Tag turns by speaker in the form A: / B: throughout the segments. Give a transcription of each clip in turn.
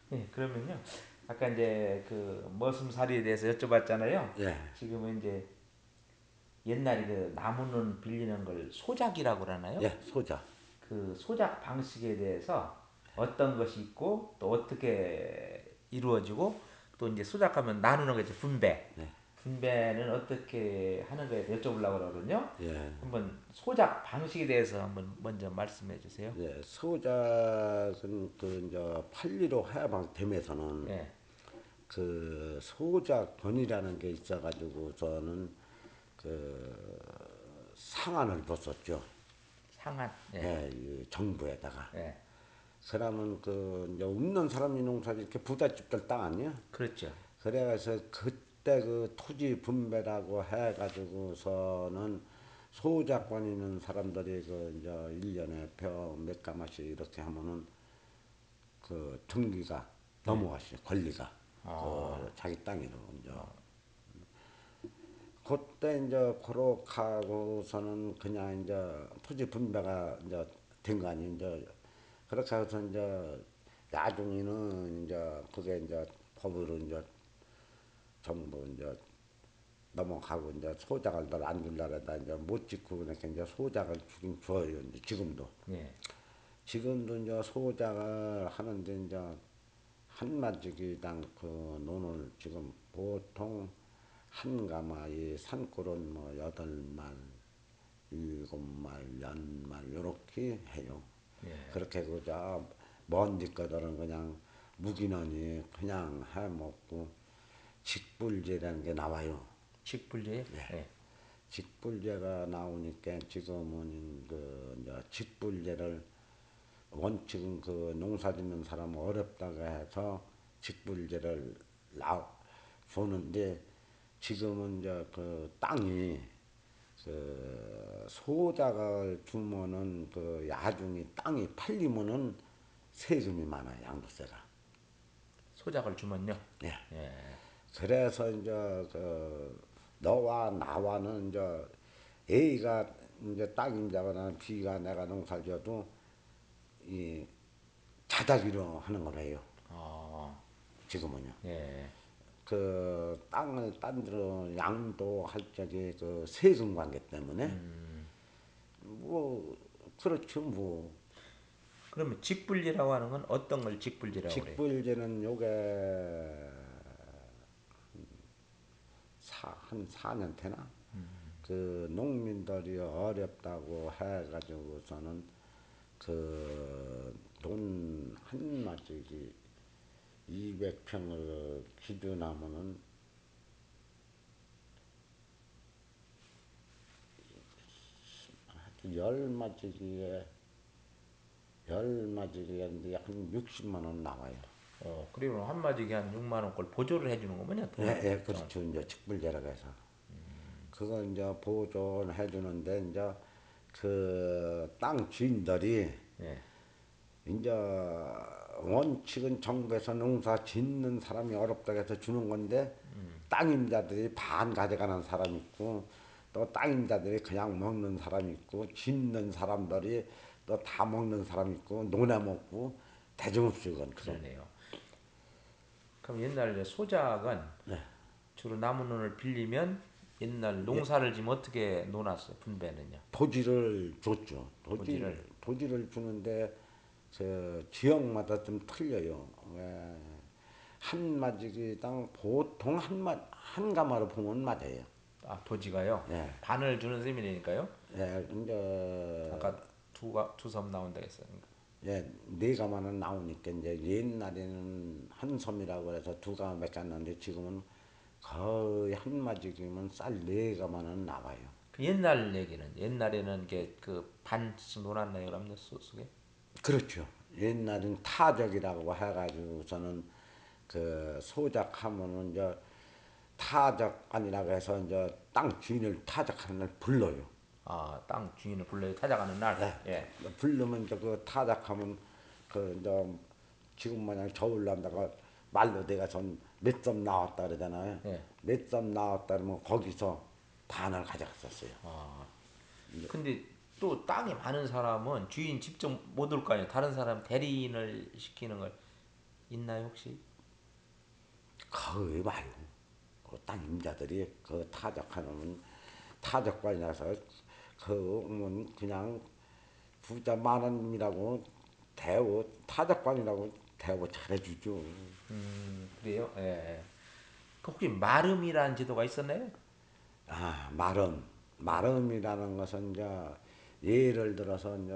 A: 예, 그러면요. 아까 이제 그 머슴살이에 대해서 여쭤봤잖아요.
B: 예,
A: 지금은 이제 옛날에 그 나무는 빌리는 걸 소작이라고 그러나요?
B: 예, 소자.
A: 그 소작 방식에 대해서 어떤 것이 있고 또 어떻게 이루어지고 또 이제 소작하면 나누는 게 이제 분배.
B: 네,
A: 분배는 어떻게 하는 거에 대해 여쭤보려고 그러거든요.
B: 예,
A: 한번 소작 방식에 대해서 한번 먼저 말씀해 주세요.
B: 예. 소작은 그 이제 판리로 해방됨에서는
A: 예,
B: 그 소작권이라는 게 있어가지고서는 그 상한을 뒀었죠.
A: 상한. 예,
B: 예, 이 정부에다가.
A: 예,
B: 그러면 그 이제 없는 사람이 농사를 이렇게 부잣집들 땅 아니야?
A: 그렇죠.
B: 그래서 그때 그 토지 분배라고 해가지고서는 소작권 있는 사람들이 그 이제 1년에 벼 몇 가마씩 이렇게 하면은 그 등기가
A: 예,
B: 넘어갔어요. 권리가.
A: 어,
B: 그 자기 땅으로 이제. 그때 이제 그렇게하고서는 그냥 이제 토지 분배가 이제 된 거 아니에요. 이제 그렇게 해서 이제 나중에는 이제 그게 이제 법으로 이제 정부 이제 넘어가고 이제 소작을 널 안 줄라다 이제 못 짓고 그러니까 이제 소작을 주긴 줘요. 이제 지금도.
A: 예,
B: 지금도 이제 소작을 하는데 이제 한 마지기당 그 논을 지금 보통 한 가마에 산골은 뭐 8말, 7말, 10말 요렇게 해요.
A: 예.
B: 그렇게 그저 먼지 거들은 그냥 무기너니 그냥 해먹고 직불제라는 게 나와요.
A: 직불제. 예,
B: 직불제가 나오니까 지금은 그 이제 직불제를 원칙은 그 농사 짓는 사람 어렵다고 해서 직불제를 나 주는데 지금은 이제 그 땅이 그 소작을 주면은 그 야중이 땅이 팔리면은 세금이 많아요. 양도세가.
A: 소작을 주면요.
B: 예.
A: 예,
B: 그래서 이제 그 너와 나와는 이제 A가 이제 땅임자거나 B가 내가 농사를 져도 이 자작위로 하는 거래요.
A: 어,
B: 지금은요.
A: 예.
B: 그 땅을 딴 데로 양도할 적에 그 세금 관계 때문에 뭐 그렇죠 뭐.
A: 그러면 직불제라고 하는 건 어떤 걸 직불제라고 그래요?
B: 직불제는 요게 한 4년 되나? 그 농민들이 어렵다고 해가지고서는 그 돈 한 마지기 200평을 기준하면은 하여튼 열 마지기에 한 60만 원 나와요.
A: 그리고 한마디ಗೆ 한 6만 원꼴 보조를 해주는 거면요,
B: 예,
A: 돈을.
B: 예, 그렇죠. 이제 직불제라고 해서. 그거 이제 보존해 주는데 이제 그 땅 주인들이
A: 예,
B: 이제 원칙은 정부에서 농사 짓는 사람이 어렵다고 해서 주는 건데 땅임자들이 반 가져가는 사람이 있고 또 땅임자들이 그냥 먹는 사람이 있고 짓는 사람들이 또 다 먹는 사람이 있고 논에 먹고 대중없이 그런.
A: 그러네요. 그럼 옛날 이제 소작은 주로 나무눈을 빌리면 옛날
B: 예,
A: 농사를 지면 어떻게 논았어요, 분배는요?
B: 토지를 줬죠.
A: 토지를.
B: 토지를 주는데 저 지역마다 좀 틀려요. 왜 한 마지기당 보통 한 가마로 보면 맞아요.
A: 아, 토지가요?
B: 예,
A: 반을 주는 셈이니까요?
B: 예, 이제
A: 아까 두 섬 나온다 했어요.
B: 예, 네 가마는 나오니까 이제 옛날에는 한 섬이라고 해서 두 가마 몇 갔는데 지금은 거의 한 마지기면 쌀 네 가마는 나와요.
A: 그 옛날 얘기는 옛날에는 그 반씩 놀았나요, 그럼요, 속에?
B: 그렇죠. 옛날엔 타적이라고 해가지고서는 그 소작하면은 이제 타작아니라고 해서 이제 땅 주인을 타작하는 날 불러요.
A: 아, 땅 주인을 불러요, 찾아가는 날.
B: 예.
A: 예,
B: 부르면 이제 그 타작하면 그 이제 지금 마냥 저울 난다가 말로 내가 전 몇 점 나왔다 그러잖아요.
A: 예.
B: 몇 점 나왔다 그러면 거기서 반을 가져갔었어요.
A: 아, 근데 또 땅이 많은 사람은 주인 직접 못 올 거 아니에요. 다른 사람 대리인을 시키는 걸 있나요 혹시?
B: 거의 봐요. 그땅 임자들이 그 타작하는 타작관이라서 그면 그냥 부자 만원이라고 대우 타작관이라고 대우 잘해주죠.
A: 그래요? 예. 예. 그 혹시 마름이라는 제도가 있었나요?
B: 아, 마름. 마름이라는 것은 이제 예를 들어서 이제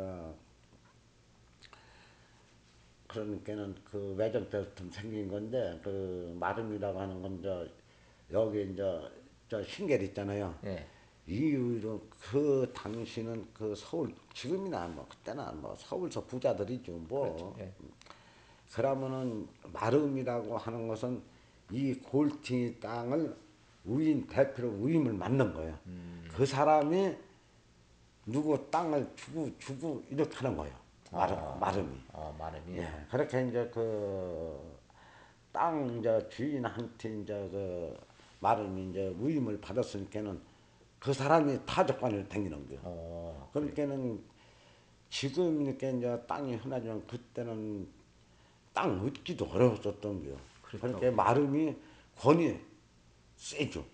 B: 그러니까는 그 외정 때부터 생긴 건데 그 마름이라고 하는 건 이제 여기 이제 저 신결 있잖아요.
A: 예.
B: 이유로 그 당시는 그 서울 지금이나 뭐 그때나 뭐 서울서 부자들이죠
A: 그렇죠.
B: 뭐.
A: 예.
B: 그러면은 마름이라고 하는 것은 이 골팅이 땅을 우인 대표로 우임을 맞는 거예요. 그 사람이 누구 땅을 주고 이렇게 하는 거예요. 마름이.
A: 마름이.
B: 예, 그렇게 이제 그 땅 이제 주인한테 이제 그 마름이 이제 우임을 받았으니까는 그 사람이 타적관을 댕기는 거예요.
A: 그래.
B: 그러니까는 지금 이렇게 이제 땅이 흔하지만 그때는 땅 얻기도 어려웠었던 거예요. 그러니까
A: 그렇다고.
B: 마름이 권위 세죠.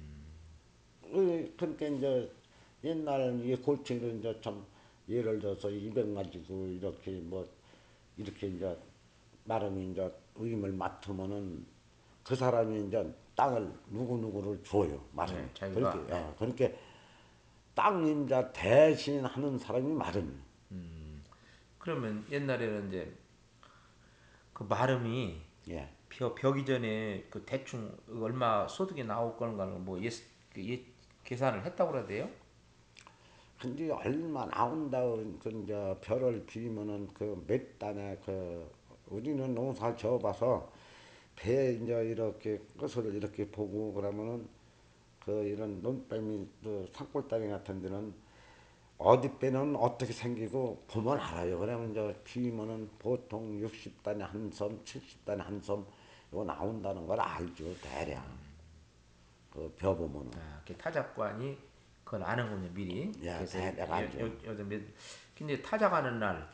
B: 그러니까 이제 옛날 이 골치를 이제 참 예를 들어서 200 가지고 이렇게 뭐 이렇게 이제 마름이 이제 의임을 맡으면은 그 사람이 이제 땅을 누구누구를 줘요. 마름이.
A: 예,
B: 그렇게,
A: 자기가. 예.
B: 예, 그렇게 땅 임자 대신하는 사람이 마름이에요.
A: 그러면 옛날에는 이제 그 마름이
B: 예.
A: 벼 이전에 그 대충 얼마 소득이 나올 거는 뭐 계산을 했다고 그래야 돼요?
B: 근데 얼마 나온다고 그 이제 별을 비면은 그 몇 단에 그 우리는 농사 지어봐서 배 이제 이렇게 끝을 이렇게 보고 그러면은 그 이런 논뱀이 또 산골다리 같은 데는 어디 배는 어떻게 생기고 보면 알아요. 그러면 이제 비면은 보통 60단에 한 섬, 70단에 한 섬 이거 나온다는 걸 알죠. 대략 그 벼 보면은
A: 그 타작관이 그걸 아는군요 미리.
B: 야
A: 그래서
B: 대략 알죠.
A: 요즘 근데 타작하는 날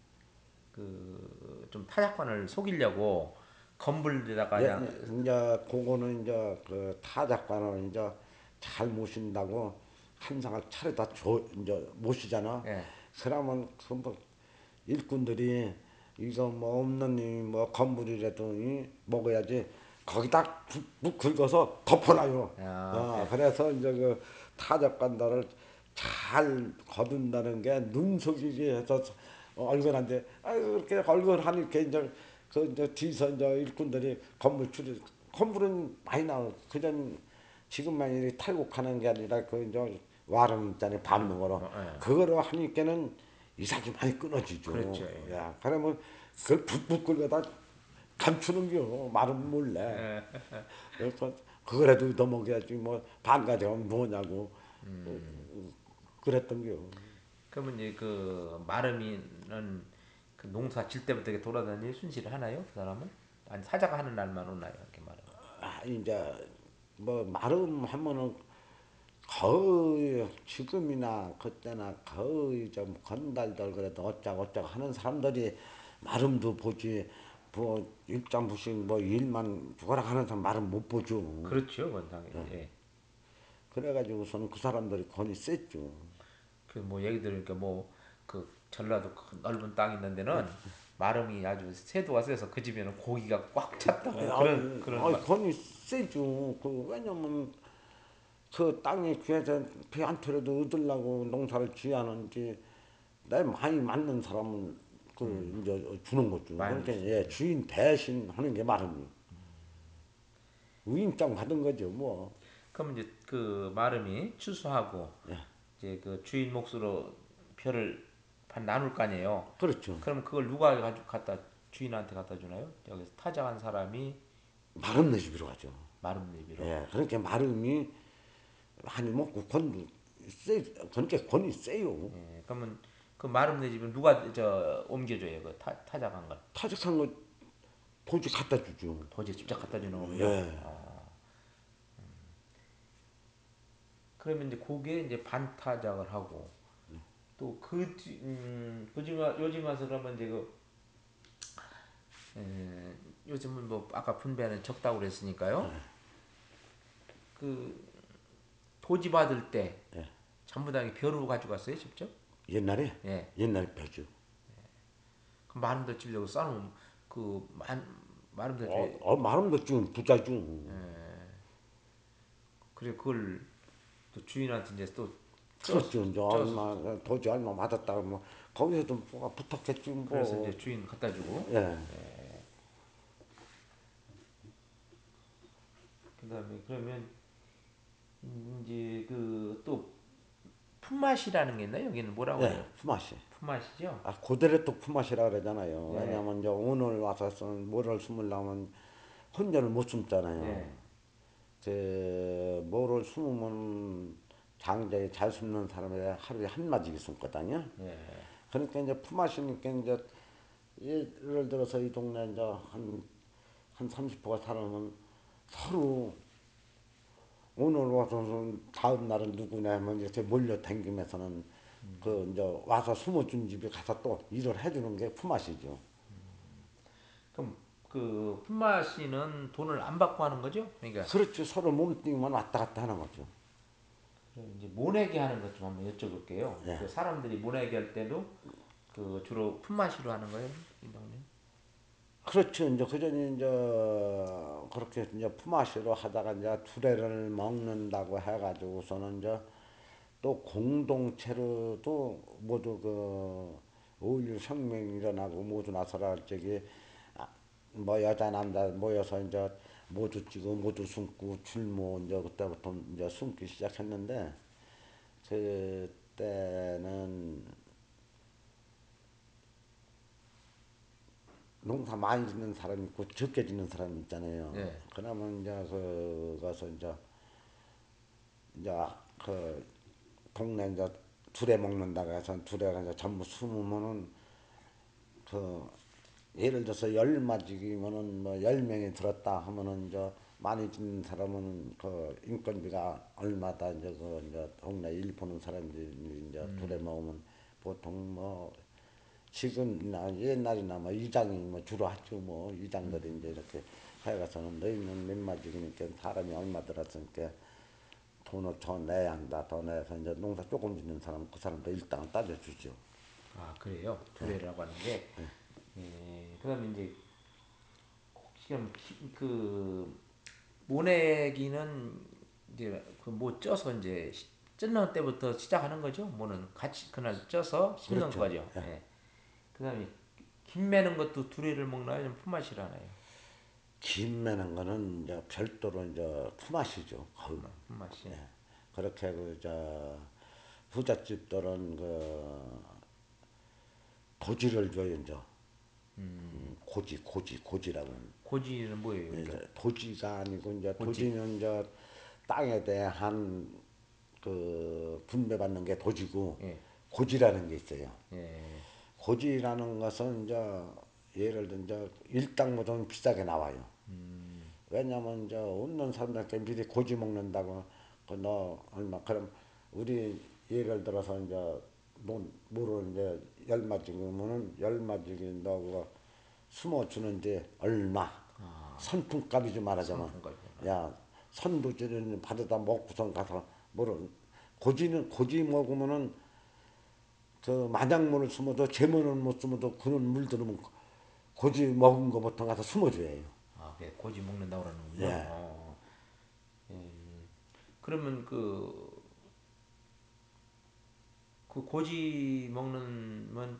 A: 그 좀 타작관을 속이려고 건불에다가
B: 예,
A: 그냥.
B: 이제 그거는 이제 그 타작관을 이제 잘 모신다고 한 상을 차려다 줘 이제 모시잖아.
A: 예.
B: 그러면 그뭐 일꾼들이 이거 뭐 없는 이뭐 건물이라도 먹어야지 거기다 묵 긁어서 덮어놔요.
A: 예.
B: 그래서 이제 그 타작관들을 잘 거둔다는 게 눈속이게 해서 얼큰한데 아유 이렇게 얼큰하니까 이제 그 이제 뒤서 이제 일꾼들이 건물 추리 건물은 많이 나와 그전 지금만 이렇게 탈곡하는 게 아니라 그 이제 와름 있잖아요 밟는 거로
A: 예.
B: 그거로 하니까는 이삭이 많이 끊어지죠.
A: 그렇죠. 예.
B: 야 그러면 그걸 북북 긁어다 감추는겨 마름 몰래. 그래서 그거라도 얻어먹어야지 뭐 반가지하면 뭐냐고 그랬던겨.
A: 그러면 이제 그 마름이는 그 농사 질 때부터 이렇게 돌아다니 순시를 하나요? 그 사람은? 아니 사자가 하는 날만 오나요? 이렇게 마름.
B: 아 이제 뭐 마름 하면은 거의 지금이나 그때나 거의 좀 건달들 그래도 어쩌고 하는 사람들이 마름도 보지 뭐 일장부식 뭐 일만 부거라 하는 사람 마름 못 보죠.
A: 그렇죠, 그건 당연히. 예.
B: 그래가지고서는 그 사람들이 권위 셌죠.
A: 그 뭐 얘기 들으니까 뭐 그 전라도 큰 넓은 땅 있는 데는 마름이 아주 세도가 세서 그 집에는 고기가 꽉 찼다고 뭐 그런 말.
B: 권위 세죠. 그 왜냐면 그 땅이 귀해서 비 한 톨이라도 얻으려고 농사를 지어하는지 내 많이 맞는 사람은 그 이제 주는 거죠.
A: 많이
B: 그러니까
A: 주.
B: 예, 주인 대신 하는 게 마름이 우임장 받은 거죠. 뭐
A: 그럼 이제 그 마름이 추수하고 이제 그 주인 몫으로 표를 반 나눌 거 아니에요.
B: 그렇죠.
A: 그럼 그걸 누가 가지고 갖다 주인한테 갖다 주나요? 여기서 타작한 사람이
B: 마름 내주기로 하죠.
A: 마름 내비로.
B: 예, 그러니까 마름이 많이 먹고 권도 그러니까 권이 세요.
A: 예, 그러면 그 마름 내 집은 누가 저 옮겨줘요? 그 타작한 걸.
B: 타직한 거 보지 갖다 주죠.
A: 도저히 직접 갖다 주는 거군요.
B: 예.
A: 그러면 이제 그게 이제 반타작을 하고 또 요즘 와서 그러면 이제 그 요즘은 뭐 아까 분배는 적다고 그랬으니까요. 그 도지 받을 때
B: 예.
A: 전부 다 벼루 가져갔어요, 직접?
B: 옛날에
A: 예.
B: 옛날에 벼죠.
A: 그 마름도 치려고 싸놓으면 마름도 주
B: 말은 지금 부자죠.
A: 그래 그걸 또 주인한테 이제 또
B: 그렇죠. 이제
A: 쪄서
B: 얼마 도지 얼마 받았다고 뭐 거기서도 뭐가 부탁했지
A: 그래서
B: 뭐.
A: 이제 주인 갖다 주고
B: 예.
A: 그다음에 그러면 이제 그 또 품맛이라는 게 있나요? 여기는 뭐라고
B: 예.
A: 그래요?
B: 품앗이.
A: 품맛이죠?
B: 아, 고대로 또 품앗이라 그러잖아요.
A: 예.
B: 왜냐면 이제 오늘 와서 뭐를 숨으려면 혼자를 못 숨잖아요.
A: 예.
B: 뭐를 숨으면 장자에 잘 숨는 사람이 하루에 한 마디씩 숨거든요.
A: 예.
B: 그러니까 이제 품앗이니까 이제 예를 들어서 이 동네 이제 한 30호가 살아면 서로 오늘 와서 다음 날은 누구냐 하면 이렇게 몰려 다니면서는 그 이제 와서 숨어준 집에 가서 또 일을 해주는 게 품앗이죠.
A: 그럼 그 품맛이는 돈을 안 받고 하는 거죠? 그러니까
B: 그렇죠. 서로 몸뚱이만 왔다 갔다 하는 거죠.
A: 그럼 이제 모내기 하는 것 좀 한번 여쭤볼게요.
B: 예.
A: 그 사람들이 모내기 할 때도 그 주로 품맛이로 하는 거예요, 이동님?
B: 그렇죠. 이제 그전에 이제 그렇게 이제 품앗이로 하다가 이제 두레를 먹는다고 해가지고서는 이제 또 공동체로도 모두 그 오일 혁명이 일어나고 모두 나서라 저기 뭐 여자 남자 모여서 이제 모두 찍고 모두 숨고 줄모 이제 그때부터 이제 숨기 시작했는데 그때는 농사 많이 짓는 사람이 있고 적게 짓는 사람이 있잖아요.
A: 네.
B: 그러면 이제 그가서 이제 그 동네 이제 두레 먹는다고 해서 두레가 이제 전부 숨으면은 그 예를 들어서 열 마디면은 뭐 10명이 들었다 하면은 이제 많이 짓는 사람은 그 인건비가 얼마다 이제 그 이제 동네 일 보는 사람들이 이제 두레 먹으면 보통 뭐 지금이나 옛날이나 뭐 이장이 뭐 주로 하죠. 뭐 이장들이 이제 이렇게 해가서는 너희는 몇 마디니까 사람이 얼마 들었으니까 돈을 더 내야 한다. 더 내서 이제 농사 조금 짓는 사람 그 사람도 일당을 따져주죠.
A: 아 그래요? 두레라고 하는 게. 예. 그다음에 이제 혹시 그럼 그 모내기는 이제 그 뭐 쪄서 이제 쪄는 때부터 시작하는 거죠? 뭐는 같이 그날 쪄서 씹는
B: 그렇죠.
A: 거죠. 예. 그다음에 김 매는 것도 두레를 먹나요? 좀 품맛이라나요?
B: 김 매는 거는 이제 별도로 이제 품앗이죠. 거의.
A: 품맛이.
B: 예. 그렇게 그저 부잣집들은 그 도지를 줘요 이제. 고지라고.
A: 고지는 뭐예요? 그러니까
B: 이제 도지가 아니고 이제
A: 고지.
B: 도지는 이제 땅에 대한 그 분배받는 게 도지고
A: 예.
B: 고지라는 게 있어요.
A: 예.
B: 고지라는 것은 이제 예를 들어 이제 일당보다는 비싸게 나와요. 왜냐면 이제 없는 사람들한테 미리 고지 먹는다고 그 너 얼마 그럼 우리 예를 들어서 이제 뭐를 이제 열마지면은 열마지기 너가 숨어 주는데 얼마 선품값이지 말하자면
A: 선풍까지.
B: 야 선두지를 받아다 먹고선 가서 뭐를 고지 먹으면은 저 마냥물을 숨어도 제물을 못 숨어도 그런 물들으면 고지 먹은 거부터 가서 숨어줘야 해요.
A: 아, 그게 고지 먹는다고 그러는군요.
B: 예.
A: 그러면 그 고지 먹는 건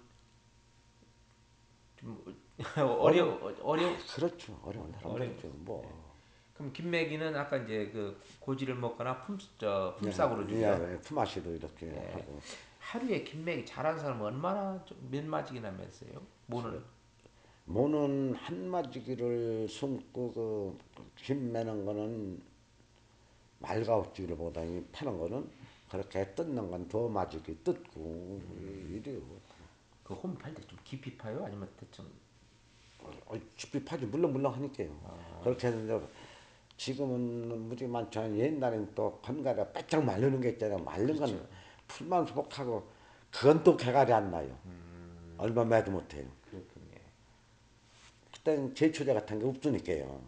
A: 좀
B: 어려운,
A: 어려
B: 그렇죠. 어려운
A: 어려.
B: 사람들이죠. 뭐.
A: 그럼 김매기는 아까 이제 그 고지를 먹거나
B: 예,
A: 품삯으로 주죠.
B: 예, 품앗이도 이렇게
A: 예.
B: 하고.
A: 하루에 김매기 잘하는 사람은 얼마나 몇 마지기나 맸어요? 뭐는
B: 모는 한마디기를 숨고 김 매는 거는 말가웃지를 보다 파는 거는 그렇게 뜯는 건 더 마지기 뜯고 이래요.
A: 홈 팔 때 좀 깊이 파요? 아니면 대충
B: 깊이 파지 물렁물렁 하니까요. 그렇게 해서 이제 지금은 무지 많지만 옛날엔 또 건가리가 바짝 마르는 게 있잖아요. 마른 건
A: 그렇죠.
B: 풀만 수복하고 그건 또 개갈이 안 나요. 얼마 매도 못해요.
A: 그렇군요.
B: 헛된 제초제 같은 게 없으니까요.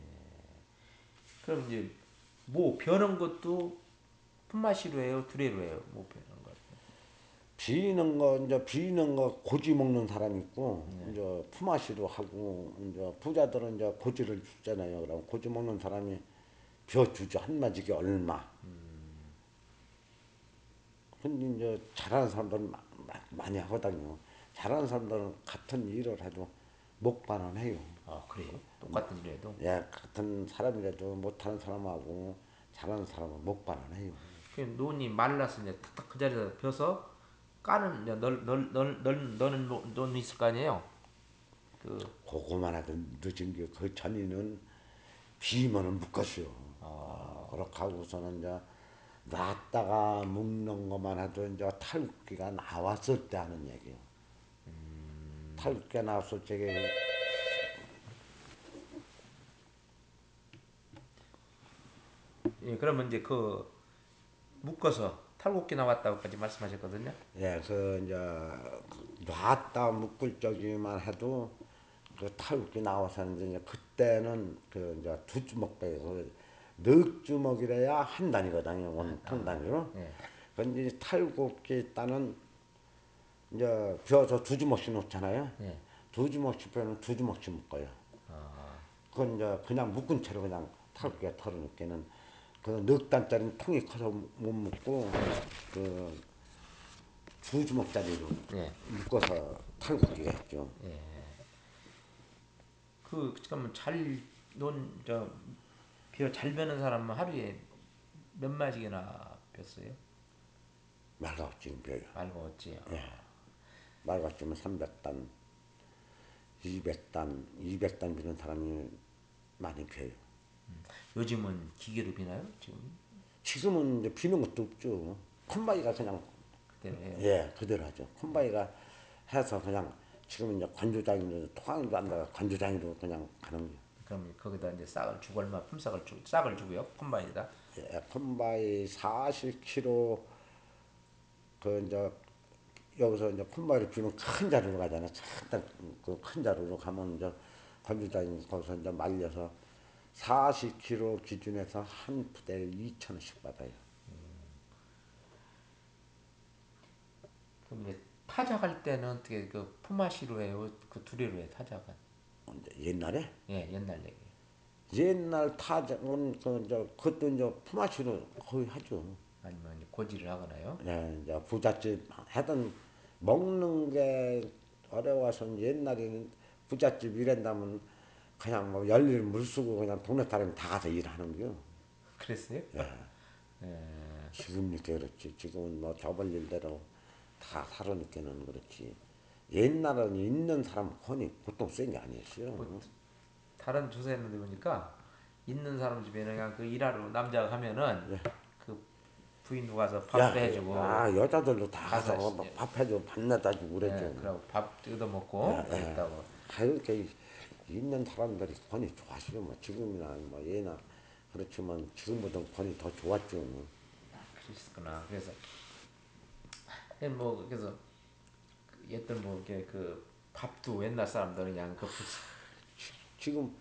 A: 그럼 이제 뭐 벼는 것도 품앗이로 해요, 두레로 해요. 뭐 벼는 것.
B: 비는 거 고지 먹는 사람이 있고, 이제 품앗이로 하고, 이제 부자들은 이제 고지를 주잖아요. 그럼 고지 먹는 사람이 벼 주죠. 한 마지게 얼마. 근데 이제 잘하는 사람들은 많이 하거든요. 잘하는 사람들은 같은 일을 해도 목반은 해요.
A: 아 그래요? 똑같은 일 해도.
B: 예, 같은 사람이라도 못하는 사람하고 잘하는 사람은 목반은 해요.
A: 그 논이 말라서 이제 탁탁 그 자리에서 벼서 까는 이제 널 논이 있을 거 아니에요. 그
B: 그거만 해도 늦은 게 그 전에는 비면은 묶었어요. 그렇게 하고서는 이제 놨다가 묶는 것만 해도 이제 탈기가 나왔을 때 하는 얘기예요. 탈기가 나왔을 적에
A: 예, 그러면 이제 그 묶어서 탈곡기 나왔다고까지 말씀하셨거든요.
B: 예, 그 이제 놨다 묶을 적이만 해도 그 탈기 나와서 이제 그때는 그 이제 두 주먹 빼서 넉 주먹이래야 한 단위거든요. 원통 단위로.
A: 예.
B: 근데 탈곡기 따는 이제 벼서 두 주먹씩 놓잖아요.
A: 예.
B: 두 주먹씩 빼면 두 주먹씩 묶어요. 그건 이제 그냥 묶은 채로 그냥 탈곡기가 털어놓기는 그 넉 단짜리 통이 커서 못 묶고 그 두 주먹짜리로
A: 예.
B: 묶어서 탈곡기가 했죠.
A: 그 잠깐만 잘논저벼잘 베는 사람은 하루에 몇 마디나 폈어요?
B: 말가지금 벼요.
A: 말고 어찌.
B: 말가지면 300단, 200단, 200단 비는 사람이 많이 벼요.
A: 요즘은 기계로 비나요? 지금
B: 지금은 이제 비는 것도 없죠. 콤바이가 그냥
A: 그대로 해요.
B: 예 그대로 하죠. 콤바이가 해서 그냥 지금은 이제 건조장으로 토강도 안 나가 건조장으로 그냥 가는 거예요.
A: 그럼 거기다 이제 싹을 주고 얼마 싹을 주고요. 콤바인에다.
B: 예, 콤바이 40kg 그 이제 여기서 이제 콤바이를 비면 큰 자루로 가잖아. 그큰 자루로 가면 이제 건조장 거기서 이제 말려서 40kg 기준에서 한 푸대에 2,000원씩 받아요.
A: 그럼 이제 타작할 때는 어떻게 그 품앗이로 해요? 그 두레로 해 타작은?
B: 이제 옛날에
A: 예, 옛날 얘기.
B: 옛날 타작은 그 이제 그것도 이제 품앗이로 거의 하죠.
A: 아니면 이제 고지를 하거나요?
B: 예, 이제 부잣집 하던 먹는 게 어려워서 옛날에는 부잣집 일한다면 그냥 뭐 열일 물쓰고 그냥 동네 사람이 다 가서 일하는 거요.
A: 그랬어요?
B: 지금 이렇게 그렇지. 지금은 뭐 저벌 일대로 다 살아니까는 그렇지. 옛날에는 있는 사람 권이 보통 센 게
A: 뭐
B: 아니었어요.
A: 다른 조사했는데 보니까 있는 사람 집에는 그냥 그 일하러 남자가 가면은 그 부인도 가서 밥도 해주고
B: 여자들도 다 가서
A: 가서
B: 뭐 밥 해주고 밥 내다 주고 그랬죠.
A: 예, 그러고 밥 뜯어 먹고 그랬다고.
B: 이렇게 있는 사람들이 권이 좋았어요. 뭐 지금이나 뭐 예나 그렇지만 지금보다 권이 더 좋았죠.
A: 그랬구나. 그래서 뭐 그래서 옛날 뭐 이렇게 그 밥도 옛날 사람들은 그냥 그
B: 지금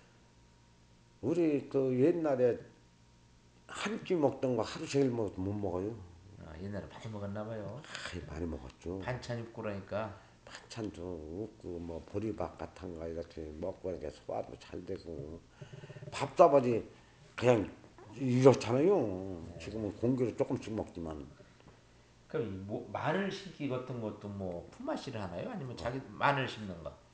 B: 우리 그 옛날에 한 끼 먹던 거 하루 종일 못 먹어요.
A: 옛날에 많이 먹었나 봐요.
B: 많이 먹었죠.
A: 반찬 입고 그러니까
B: 반찬도 없고 뭐 보리밥 같은 거 이렇게 먹고 이렇게 소화도 잘 되고 밥다발이 그냥 이렇잖아요. 지금은 공기를 조금씩 먹지만
A: 그럼 뭐 마늘 심기 같은 것도 뭐 품앗이를 하나요? 아니면 자기 마늘 심는 거?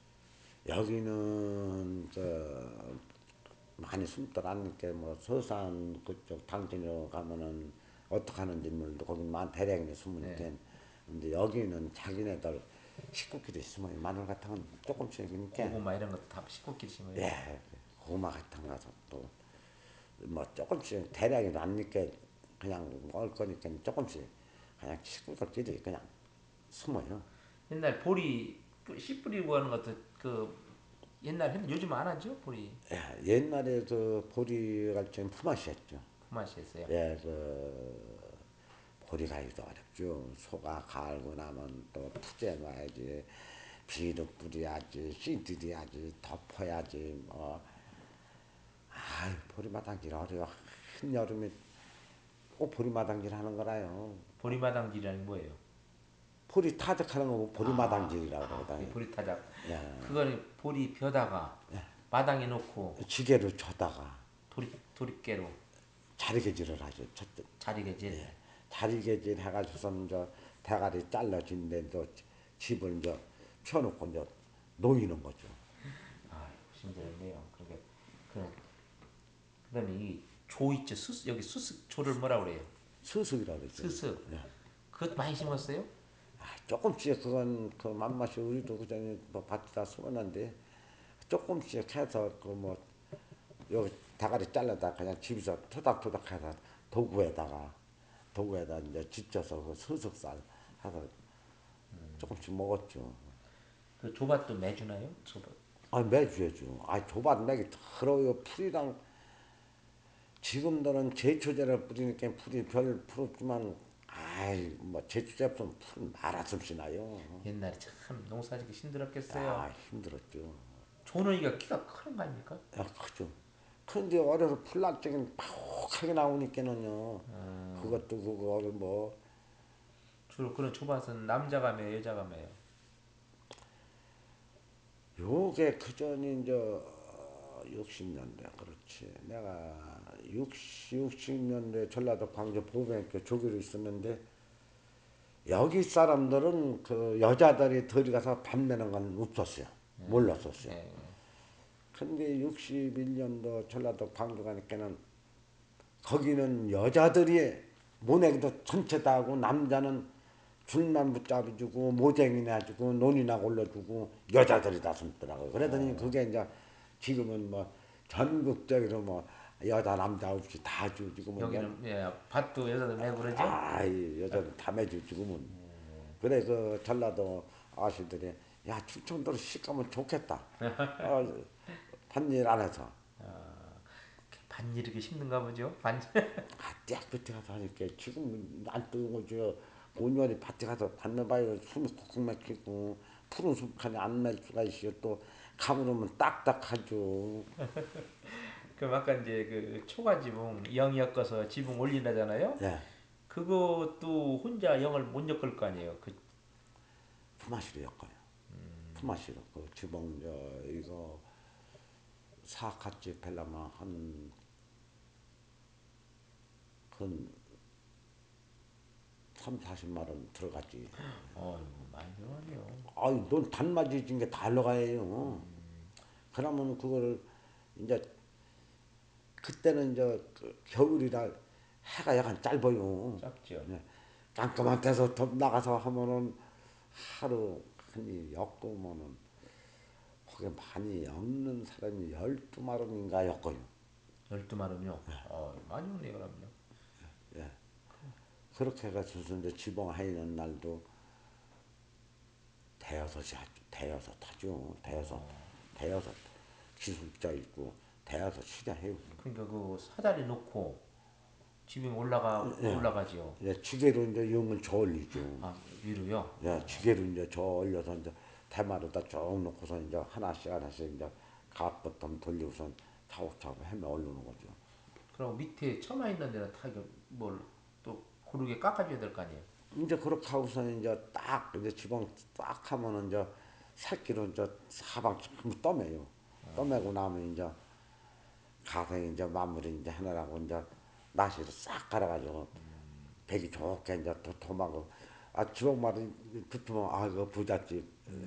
B: 여기는 저 많이 숨들 않으니까 뭐 서산 그쪽 당진으로 가면은 어떻게 하는지 몰라도 거기만 대량이 숨으니까
A: 네.
B: 근데 여기는 자기네들 식구끼리 있으면 마늘 같은 건 조금씩이니까
A: 고구마 이런 것도 다 식구끼리 심어요.
B: 예 고구마 같은 거서 또 뭐 조금씩 대량이 나니까 그냥 먹을 거니까 조금씩 그냥 식구들끼리 그냥 숨어요.
A: 옛날 보리 씨 뿌리고 하는 것도 그 옛날 했는데 요즘 안 하죠 보리
B: 예, 옛날에 그 보리갈증 품앗이었죠.
A: 품앗이했어요.
B: 예, 그 보리 가기도 어렵죠. 소가 갈고 나면 또 푸대 놔야지. 비료 뿌려야지, 씨들여야지, 덮어야지, 뭐. 아이, 보리마당질 어려워. 한여름에 꼭 보리마당질 하는 거라요.
A: 보리마당질이라는 뭐예요?
B: 보리 타작하는 거고 보리마당질이라고
A: 그게
B: 그러거든요.
A: 보리타작.
B: 예.
A: 그거는 보리 벼다가 마당에 놓고
B: 지게를 쳐다가
A: 도립개로
B: 자리개질을 하죠.
A: 자리개질.
B: 예. 자리개질 해가지고서 저 대가리 잘라진 데도 집을 이제 펴놓고 이제 놓이는 거죠.
A: 아, 힘들었네요. 그게 그 그다음에 이 조 있죠. 수스 여기 수스조를 뭐라 그래요?
B: 수습이라고 그러죠.
A: 스스.
B: 예.
A: 그것 많이 심었어요?
B: 아, 조금씩 그건 그 맛맛이 우리도 그전에 뭐 밭에다 심었는데 조금씩 해서 그 뭐 여기 대가리 잘라다 그냥 집에서 토닥토닥 해서 도구에다가 도구에다 이제 짓져서 그 수습살 해서 조금씩 먹었죠.
A: 그 조밭도 매주나요? 조밭.
B: 아, 매주 해죠. 아, 조밭 맥이 더러워요. 풀이랑 지금들은 제초제를 뿌리니까 풀이 별 풀었지만 아이 뭐 제초제 없으면 풀 말았음씩 나요.
A: 옛날에 참 농사짓기 힘들었겠어요.
B: 아, 힘들었죠.
A: 조는이가 키가 크는 거 아닙니까?
B: 야, 크죠. 근데 어려서 풀날 적엔 팍하게 나오니까는요. 그것도 그거 뭐
A: 주로 그런 조밭은 남자가 매요, 여자가 매요?
B: 요게 그전에 이제 60년대 그렇지. 내가 60년대 전라도 광주 보병학교 조교로 있었는데 여기 사람들은 그 여자들이 들어가서 밥 내는 건 없었어요. 몰랐었어요.
A: 예.
B: 근데 61년도 전라도 광주 가니까는 거기는 여자들이 모내기도 전체 다 하고 남자는 줄만 붙잡아주고 모쟁이 내주고 논이나 올려주고 여자들이 다 숨더라고요. 그러더니 그게 이제 지금은 뭐 전국적으로 뭐 여자 남자 없이 다 주지고 뭐 이제
A: 여기는 예, 밭도 여자들 매고 그러죠?
B: 아이 여자들 다 매주지고 뭐 그래 그 전라도 아씨들이 야 충청도로 시가면 좋겠다. 반일 안 해서
A: 밭일 이렇게 힘든가 보죠? 밭.
B: 떼약볕에 가서 하니까 지금 안 뜨는 거죠. 온전히 밭에 가서 받는 숨이 콕콕 막히고 푸른 숲칸에 안 날 수가 있어요. 또 가물으면 딱딱하죠.
A: 그럼 아까 이제 그 초가 지붕 영 엮어서 지붕 올린다잖아요.
B: 예,
A: 그것도 혼자 영을 못 엮을 거 아니에요. 그
B: 품앗이로 엮어요. 품앗이로 그 지붕 저 이거 사카집 펠라마 한 3, 40만 원 들어갔지.
A: 많이 들어가네요.
B: 아이, 넌 단맞이 진게 달러가예요. 그러면 그거를 이제 그때는 이제 그 겨울이라 해가 약간 짧아요.
A: 작죠.
B: 네. 깜깜한 데서 더 나가서 하면은 하루 한이 엮으면은 거기 많이 엮는 사람이 12마름인가 엮어요.
A: 12마름요. 많이 오네요, 그럼요.
B: 예. 그렇게 해가지고 이제 지붕 하이는 날도 대여섯이 하죠. 대여섯 하죠. 대여섯 기술자 있고 대여섯 시대 해요.
A: 그러니까 그 사다리 놓고 지붕
B: 예.
A: 올라가지요.
B: 예, 지게로 이제 영을 저올리죠.
A: 아, 위로요.
B: 예, 지게로 이제 저 올려서 이제 대마루다 쭉 놓고서 이제 하나씩 하나씩 이제 갑부터 돌리고선 차곡차곡 헤매 올리는 거죠.
A: 그리고 밑에 처마 있는 데는 다 이거 뭘또 고르게 깎아줘야 될 거 아니에요.
B: 이제 그렇게 하고서는 이제 딱 이제 지붕 딱 하면은 이제 새끼로 이제 사방 전부 떠매요. 떠매고 나면 이제 가서 이제 마무리 이제 해내라고 이제 나시를 싹 갈아가지고 배기 좋게 이제 도톰하고 아 지붕말이 붙으면 아 이거 부잣집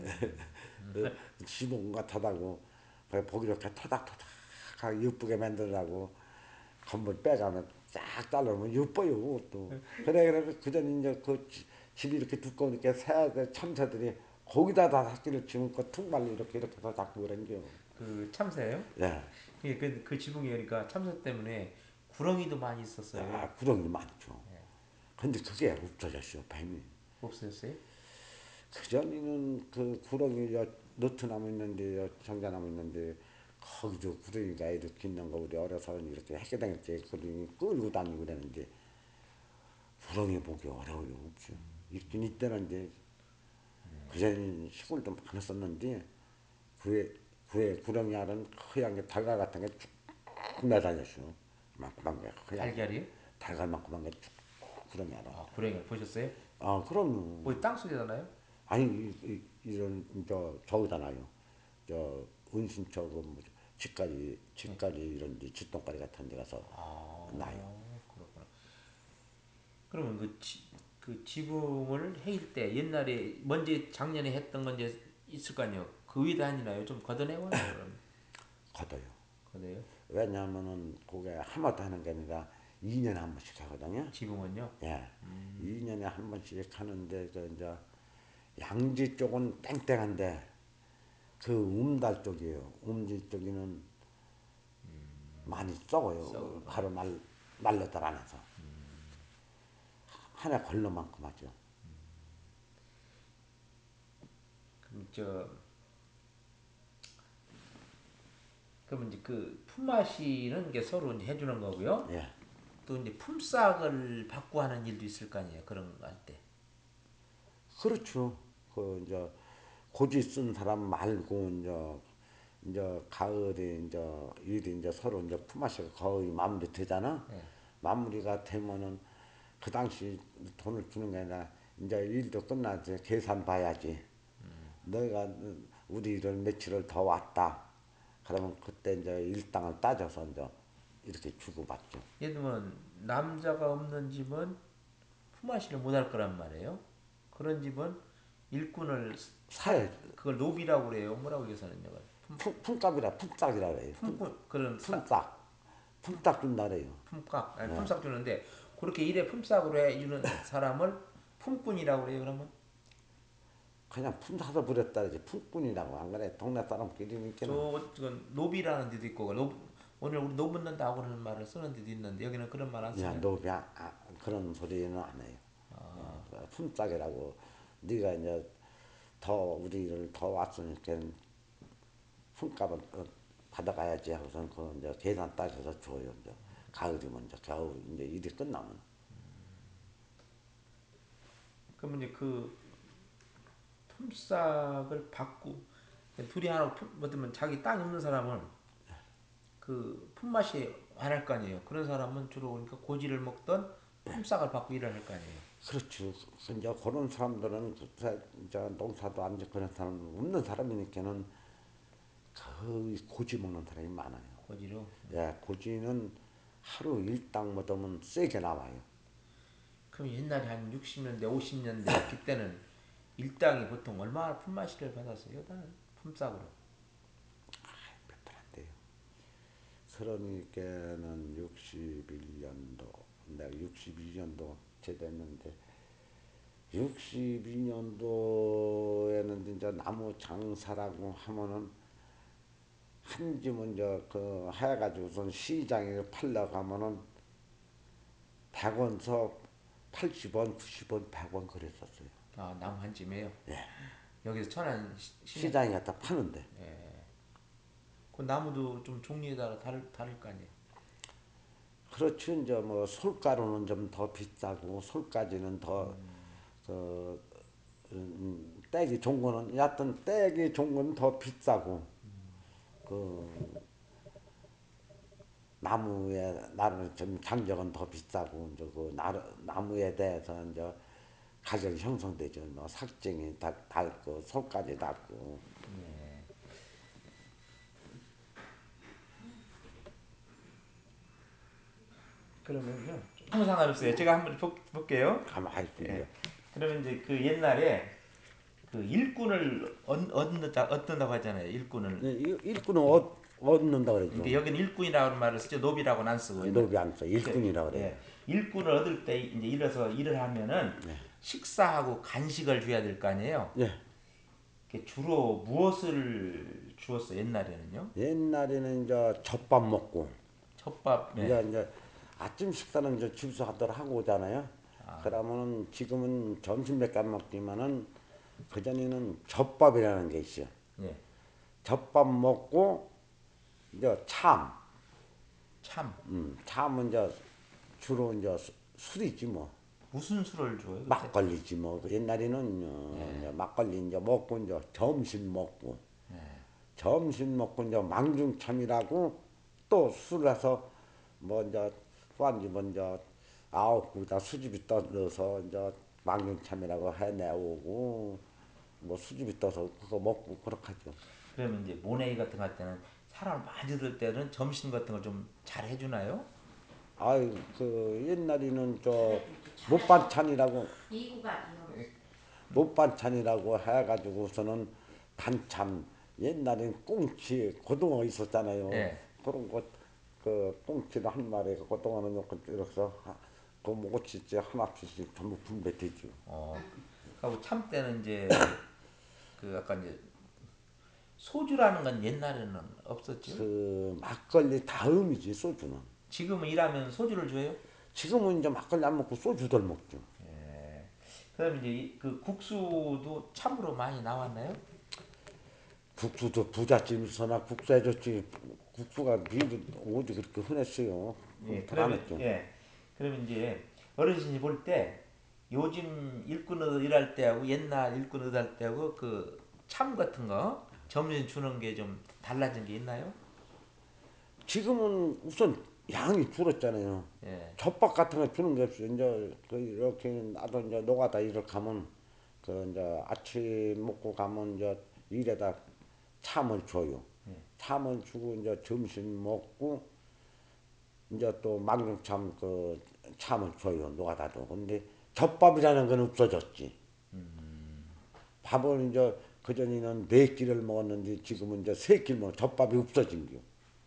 B: 지붕 같다고 그래 보기 좋게 토닥토닥하게 예쁘게 만들라고 건물 빼가면 쫙 잘라면 예뻐요 또 그래 그전 이제 그 집이 이렇게 두꺼우니까 새들 참새들이 거기다 다 새끼를 집은거 툭말로 이렇게 해서 자꾸 그런겨.
A: 그 참새요?
B: 예.
A: 그 지붕이 그러니까 참새 때문에 구렁이도 많이 있었어요.
B: 아, 구렁이 많죠. 근데 그게 없어졌어요, 뱀이.
A: 없어졌어요?
B: 그전에는 그 구렁이 저 너트나무 있는데 정자나무 있는데 거기도 구렁이가 이렇게 있는 거 우리 어려서는 이렇게 해게 다닐 때 구렁이 끌고 다니고 그랬는데 구렁이 보기 어려워요, 없죠. 있긴 있다는데 그전 시골도 많았었는데 구에 구렁이알은 허연 게 달걀 같은 게 쭉 매달렸어. 만큼한 게 허연 게
A: 달걀이요?
B: 달걀만큼한 게쭉 구렁이알은.
A: 아, 구렁이 보셨어요?
B: 아 그럼
A: 거기 땅 속에 사나요?
B: 아니 이런 저기잖아요. 저 은신처 뭐 집까지 이런 데 짓동까지 같은 데 가서 나요.
A: 그렇구나. 그러면 그 지붕을 해일 때 옛날에 먼저 작년에 했던 건 이제 있을 거 아니에요. 그 위에다 하니나요? 좀 걷어내고 하나요? 그럼
B: 걷어요.
A: 걷어요?
B: 왜냐하면은 그게 한 번도 하는 게 아니라 2년에 한 번씩 하거든요.
A: 지붕은요?
B: 예. 2년에 한 번씩 하는데 그 이제 양지 쪽은 땡땡한데 그 음달 쪽이에요. 음지 쪽에는 많이 썩어요.
A: 썩어.
B: 바로 말려들 안에서 하나 걸러만큼 하죠.
A: 그럼 그러면 이제 그 품맛이는 게 서로 이제 해주는 거고요.
B: 예.
A: 또 이제 품삯을 받고 하는 일도 있을 거 아니에요. 그런 거 할 때.
B: 그렇죠. 그 이제 고지 쓴 사람 말고 이제 가을에 이제 일이 이제 서로 이제 품앗이가 거의 마무리 되잖아.
A: 네.
B: 마무리가 되면은 그 당시 돈을 주는 게 아니라 이제 일도 끝나지 계산 봐야지. 너가 우리 일을 며칠을 더 왔다. 그러면 그때 이제 일당을 따져서 이제 이렇게 주고받죠.
A: 예를 들면 남자가 없는 집은 품앗이를 못 할 거란 말이에요. 그런 집은 일꾼을
B: 사야지.
A: 그걸 노비라고 그래요. 뭐라고 계산하냐.
B: 품값이라 그래요.
A: 품꾼 그런
B: 품삯. 품삯 준다 그래요.
A: 품값 아니
B: 예.
A: 품삯 주는데 그렇게 일에 품삯으로 해주는 사람을 품꾼이라고 그래요. 그러면
B: 그냥 품사서 부렸다 그러지 품꾼이라고 안 그래. 동네 사람끼리니까는.
A: 저건 노비라는 데도 있고 오늘 우리 노 묻는다고 그러는 말을 쓰는 데도 있는데 여기는 그런 말 안
B: 야,
A: 쓰나요?
B: 너 그런 소리는 안 해요. 품삯이라고 네가 이제 더 우리를 더 왔으니까 품값을 받아가야지 하고선 그 이제 계산 따져서 줘요. 이제 가을이면 이제 겨울 이제 일이 끝나면
A: 그러면 이제 그 품삯을 받고 둘이 하나 뭐 들면 자기 땅 없는 사람은 그 품맛이 안 할 거 아니에요. 그런 사람은 주로 그러니까 고지를 먹던 품삯을 받고 일을 할 거 아니에요.
B: 그렇죠. 이제 그런 사람들은 이제 농사도 안 짓고 그런 사람 없는 사람이니까는 거의 고지 먹는 사람이 많아요.
A: 고지로.
B: 예, 고지는 하루 일당 못 하면 세게 나와요.
A: 그럼 옛날에 한 60년대, 50년대 그때는 일당이 보통 얼마나 품맛이를 받았어요? 나는 품삯으로.
B: 몇푼 안 돼요. 그러니까는 61년도 내가 62년도 제대했는데 62년도에는 이제 나무 장사라고 하면은 한 집은 이제 그 해가지고선 시장에 팔러 가면은 100원서 80원, 90원, 100원 그랬었어요.
A: 아, 나무 한 찜에요. 여기서 천안 시내.
B: 시장에 갖다 파는데.
A: 그 나무도 좀 종류에 따라 다를 거 아니에요.
B: 그렇죠. 이제 뭐 솔가루는 좀 더 비싸고 솔가지는 더 그 떼기 좋은 거는 여하튼 떼기 좋은 건 더 비싸고 그 나무에 나를 좀 장적은 더 비싸고 이제 그 나무에 대해서 이제 가격이 형성되죠. 뭐 삭쟁이 닳고 솔까지 닳고.
A: 그러면요. 아무 상관없어요. 제가 한번 볼게요.
B: 가만히 있으려.
A: 예. 그러면 이제 그 옛날에 그 일꾼을 얻는다고 하잖아요. 일꾼을.
B: 일꾼은 얻는다 그러죠.
A: 이게 여기는 일꾼이라는 말을 쓰죠. 노비라고는 안 쓰고 옛날.
B: 노비 안 써.
A: 그,
B: 일꾼이라 그래요.
A: 예. 일꾼을 얻을 때 이제 일어서 일을 하면은 식사하고 간식을 줘야 될 거 아니에요.
B: 예.
A: 주로 무엇을 주었어 옛날에는요?
B: 옛날에는 이제 젖밥 먹고
A: 첫 예.
B: 이제 아침 식사는 이제 집에서 하도록 하고 오잖아요. 그러면은 지금은 점심밖에 안 먹지만은 그전에는 젖밥이라는 게 있어요.
A: 예.
B: 젖밥 먹고 이제
A: 참.
B: 참은 이제 주로 이제 술이지 뭐.
A: 무슨 술을 줘요 그때?
B: 막걸리지 뭐. 그 옛날에는 이제 막걸리 이제 먹고 이제 점심 먹고 이제 망중참이라고 또 술에서 뭐 이제 소안주 먼저 아홉 구다 수줍이 떠서 이제 망중참이라고 해내오고 뭐 수줍이 떠서 그거 먹고 그렇게 하죠.
A: 그러면 이제 모내기 같은 거 할 때는 사람을 많이 들 때는 점심 같은 걸 좀 잘 해주나요?
B: 아유 그 옛날에는 저
C: 잘해주지 잘해줘.
B: 못반찬이라고
C: 이구가 이어로.
B: 못반찬이라고 해가지고서는 반찬 옛날엔 꽁치 고등어 있었잖아요.
A: 예.
B: 그런 것 그 꽁치도 한 마리 고등어는 이렇게 그 모치지 하나씩 전부 분배되죠.
A: 하고 참 때는 이제 그 아까 이제 소주라는 건 옛날에는 없었죠.
B: 그 막걸리 다음이지 소주는.
A: 지금은 일하면 소주를 줘요.
B: 지금은 이제 막걸리 안 먹고 소주들 먹죠.
A: 예. 그다음 이제 그 국수도 참으로 많이 나왔나요?
B: 국수도 부잣집에서나 국수 해줬지 국수가 미리 어디 그렇게 흔했어요.
A: 예.
B: 그걸 안 했죠.
A: 그러면 이제 어르신이 볼 때 요즘 일꾼으로 일할 때하고 옛날 일꾼으로 일할 때하고 그 참 같은 거 점심 주는 게 좀 달라진 게 있나요?
B: 지금은 우선 양이 줄었잖아요.
A: 예.
B: 젖밥 같은 거 주는 게 없어요. 이제 그 이렇게 나도 이제 노가다 일을 가면 그 이제 아침 먹고 가면 이제 일에다 참을 줘요. 참을 주고 이제 점심 먹고 이제 또 망둥참 그 참을 줘요. 노가다도. 근데 젖밥이라는 건 없어졌지. 밥은 이제 그전에는 네 끼를 먹었는데 지금은 이제 세 끼를 먹어. 젖밥이 없어진 겨.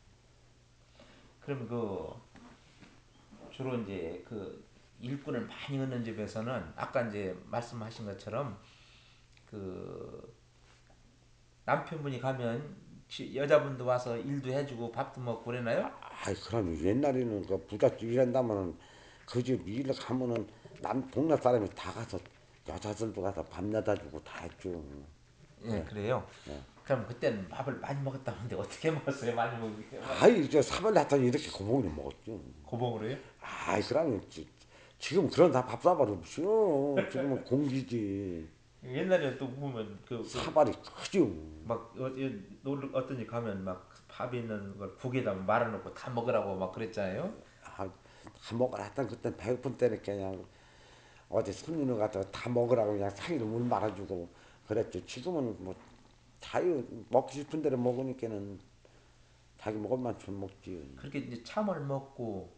A: 그럼 그 주로 이제 그 일꾼을 많이 얻는 집에서는 아까 이제 말씀하신 것처럼 그 남편분이 가면 여자분도 와서 일도 해주고 밥도 먹고 그러나요?
B: 아이 그럼 옛날에는 그 부잣집 일한다면은 그 집 일을 가면은 남 동네 사람이 다 가서 여자들도 가서 밥 내다 주고 다 했죠.
A: 예, 그래요. 그럼 그때는 밥을 많이 먹었다는데 어떻게 먹었어요? 많이 먹게
B: 아이 저 사발리 했더니 이렇게 고목을 먹었죠.
A: 고봉으로요?
B: 아이 그러면 지금 그런 다 밥 사발 없어. 지금은 공기지.
A: 옛날에 또 보면
B: 사발이 크죠.
A: 막 놀러 어떤 집 가면 막 밥 있는 걸 국에다 말아놓고 다 먹으라고 막 그랬잖아요.
B: 아, 다 먹으라 했던 그때 배고픈 때는 그냥 어디 손님을 갖다가 다 먹으라고 그냥 상의를 물 말아주고 그랬죠. 지금은 뭐 자유 먹고 싶은 대로 먹으니까는 자기 먹을 만큼 먹지.
A: 그렇게 이제 참을 먹고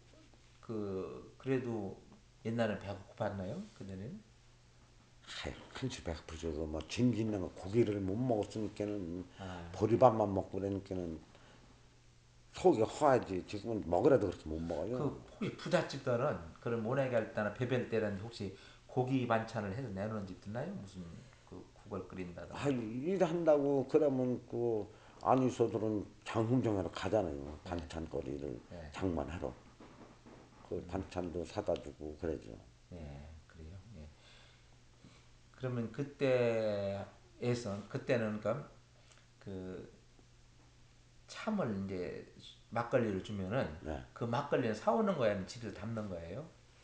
A: 그래도 옛날에 배가 고팠나요? 그전에는?
B: 하여 한시 배고프죠. 그뭐 짐기 있는 거 고기를 못 먹었으니까는
A: 아,
B: 보리밥만 먹고 그러니까는 속이 허하지. 지금은 먹으라도 그렇게 못
A: 그
B: 먹어요.
A: 혹시 부잣집들은 그런 모내기 할 때나 배변 때는 혹시 고기 반찬을 해서 내놓은 집 있나요? 무슨 그 국을 끓인다든가.
B: 아 일한다고 그러면 그 아니소들은 장흥정하러 가잖아요. 반찬거리를
A: 예,
B: 장만하러. 그 반찬도 사다 주고 그러죠.
A: 예, 그래요. 예. 그러면 그때는 그러니까 그 참을 이제 막걸리를 주면은
B: 네.
A: 그 막걸리는 사오는 거야, 아니면 집에서 담는 거예요?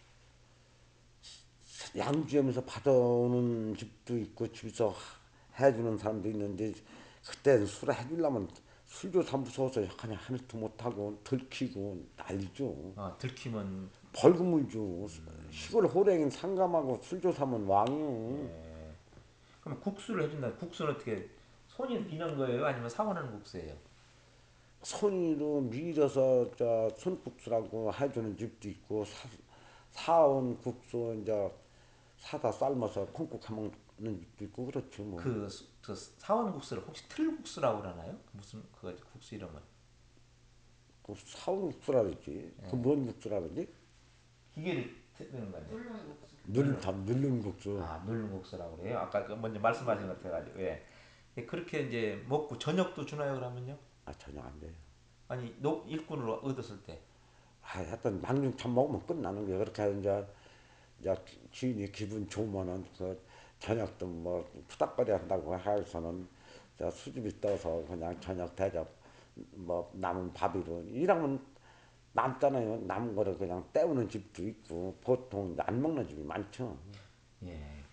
B: 양주하면서 받아오는 집도 있고 집에서 해주는 사람도 있는데 그때는 술 해주려면 술도 다 무서워서 그냥 하늘도 못하고 들키고 난리죠.
A: 들키면
B: 벌금을 줘. 시골 호랭이는 상감하고 술조 사면 왕이요.
A: 예. 그럼 국수를 해준다. 국수는 어떻게 손이 비는 거예요? 아니면 사오는 국수예요?
B: 손으로 밀어서 저 손국수라고 해주는 집도 있고 사온 국수 이제 사다 삶아서 콩국 해먹는 집도 있고 그렇죠 뭐.
A: 그 사오는 국수를 혹시 틀국수라고 그러나요? 무슨 그 국수 이름은?
B: 그 사온 국수라 그러지. 그 뭔 국수라 그러지?
A: 기계를 쓰는 거 아니에요?
C: 누른 국수.
B: 누른 국수.
A: 누른 국수라고 그래요? 아까 그 먼저 말씀하신 것 같아가지고 예. 그렇게 이제 먹고 저녁도 주나요 그러면요?
B: 아 전혀 안 돼요.
A: 아니 일꾼으로 얻었을 때.
B: 아 하여튼 망둥참 먹으면 끝나는 거야. 그렇게 이제 주인이 기분 좋으면은 그 저녁도 뭐 푸닥거리 한다고 해서는 저 수줍이 떠서 그냥 저녁 대접 뭐 남은 밥이로 일하면 남잖아요. 남은 거를 그냥 때우는 집도 있고 보통 안 먹는 집이 많죠.
A: 예.